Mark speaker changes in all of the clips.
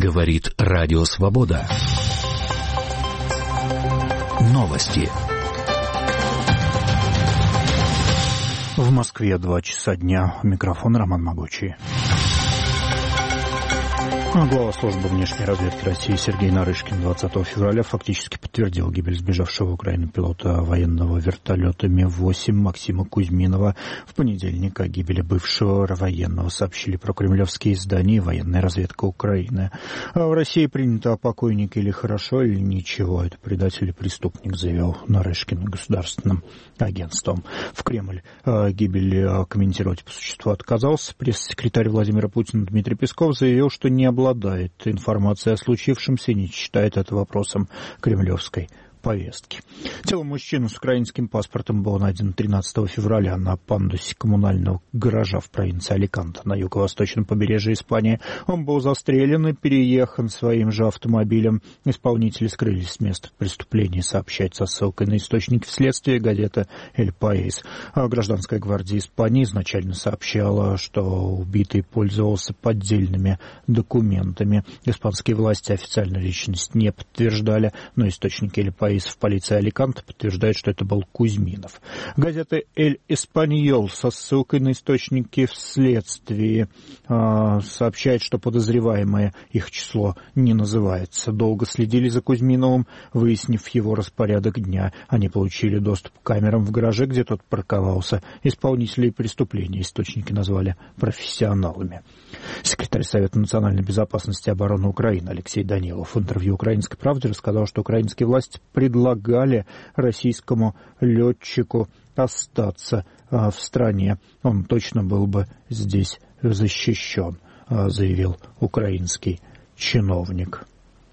Speaker 1: Говорит Радио Свобода. Новости.
Speaker 2: В Москве 2 часа дня. Микрофон Роман Могучий. Глава службы внешней разведки России Сергей Нарышкин 20 февраля фактически подтвердил гибель сбежавшего в Украину пилота военного вертолета Ми-8 Максима Кузьминова. В понедельник о гибели бывшего военного сообщили прокремлевские издания и военная разведка Украины. А в России принято о покойнике или хорошо, или ничего. Это предатель и преступник, заявил Нарышкин государственным агентством. В Кремль гибель комментировать по существу отказался. Пресс-секретарь Владимира Путина Дмитрий Песков заявил, что не обладает информацией о случившемся и не считает это вопросом кремлевской повестки. Тело мужчины с украинским паспортом было найдено 13 февраля на пандусе коммунального гаража в провинции Аликанте на юго-восточном побережье Испании. Он был застрелен и переехан своим же автомобилем. Исполнители скрылись с места преступления, сообщает со ссылкой на источники следствия газета «Эль Паис». Гражданская гвардия Испании изначально сообщала, что убитый пользовался поддельными документами. Испанские власти официально личность не подтверждали, но источники «Эль Паис» в полиции Аликанте подтверждает, что это был Кузьминов. Газета «Эль Эспаньол» со ссылкой на источники в следствии сообщает, что подозреваемое их число не называется. Долго следили за Кузьминовым, выяснив его распорядок дня. Они получили доступ к камерам в гараже, где тот парковался. Исполнителей преступления источники назвали профессионалами. Секретарь Совета национальной безопасности и обороны Украины Алексей Данилов в интервью «Украинской правде» рассказал, что украинские власти предлагали российскому летчику остаться в стране. Он точно был бы здесь защищен, заявил украинский чиновник.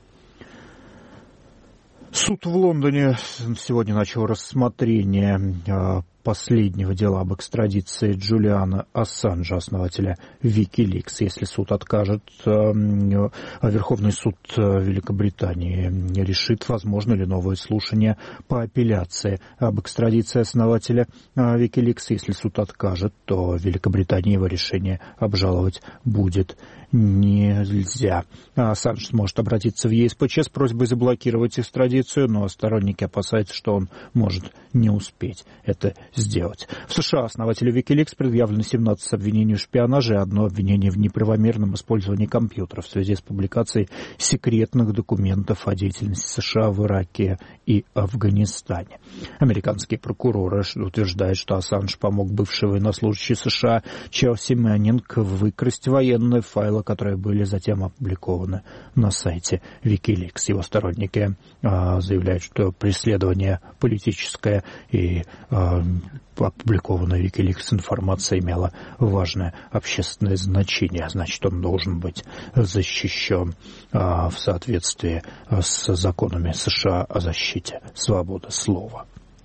Speaker 2: Суд в Лондоне сегодня начал рассмотрение последнего дела об экстрадиции Джулиана Ассанжа, основателя Wikileaks. Если суд откажет, Верховный суд Великобритании решит, возможно ли новое слушание по апелляции об экстрадиции основателя Wikileaks. Если суд откажет, то Великобритании его решение обжаловать будет нельзя. Ассанж сможет обратиться в ЕСПЧ с просьбой заблокировать экстрадицию, но сторонники опасаются, что он может не успеть это сделать. В США основателю Wikileaks предъявлено 17 обвинений в шпионаже и одно обвинение в неправомерном использовании компьютера в связи с публикацией секретных документов о деятельности США в Ираке и Афганистане. Американские прокуроры утверждают, что Ассанж помог бывшей военнослужащей США Челси Мэннинг выкрасть военные файлы, которые были затем опубликованы на сайте Wikileaks. Его сторонники заявляют, что преследование политическое и опубликованная Wikileaks информация имела важное общественное значение. Значит, он должен быть защищен в соответствии с законами США о защите свободы слова.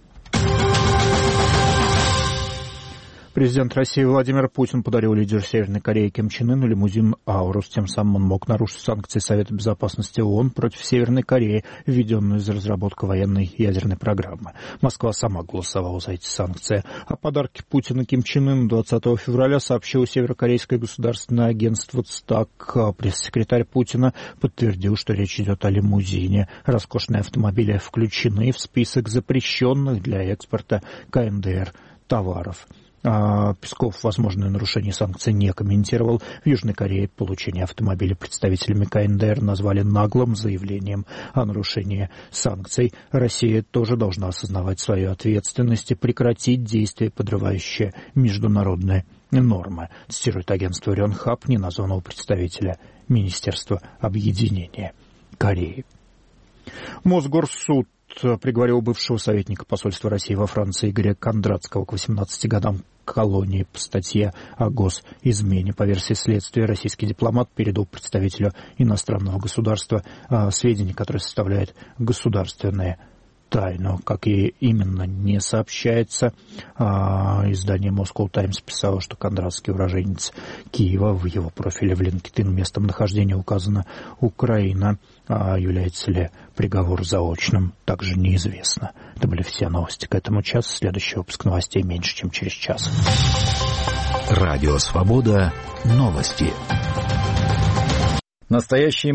Speaker 2: Президент России Владимир Путин подарил лидеру Северной Кореи Ким Чен Ыну лимузин «Аурус». Тем самым он мог нарушить санкции Совета Безопасности ООН против Северной Кореи, введенную за разработку военной ядерной программы. Москва сама голосовала за эти санкции. О подарке Путина Ким Чен Ыну 20 февраля сообщило северокорейское государственное агентство ЦТАК. Пресс-секретарь Путина подтвердил, что речь идет о лимузине. Роскошные автомобили включены в список запрещенных для экспорта КНДР товаров. Песков возможное нарушение санкций не комментировал. В Южной Корее получение автомобиля представителями КНДР назвали наглым заявлением о нарушении санкций. Россия тоже должна осознавать свою ответственность и прекратить действия, подрывающие международные нормы, цитирует агентство Рёнхап неназванного представителя Министерства объединения Кореи. Мосгорсуд приговорил бывшего советника посольства России во Франции Игоря Кондратского к 18 годам колонии по статье о госизмене. По версии следствия, российский дипломат передал представителю иностранного государства сведения, которые составляют государственные тайну. Как и именно не сообщается. Издание Moscow Times писало, что Кондратский уроженец Киева. В его профиле в LinkedIn местом нахождения указана Украина. Является ли приговор заочным, также неизвестно. Это были все новости к этому часу. Следующий выпуск новостей меньше, чем через час.
Speaker 1: Радио Свобода. Новости.
Speaker 3: Настоящие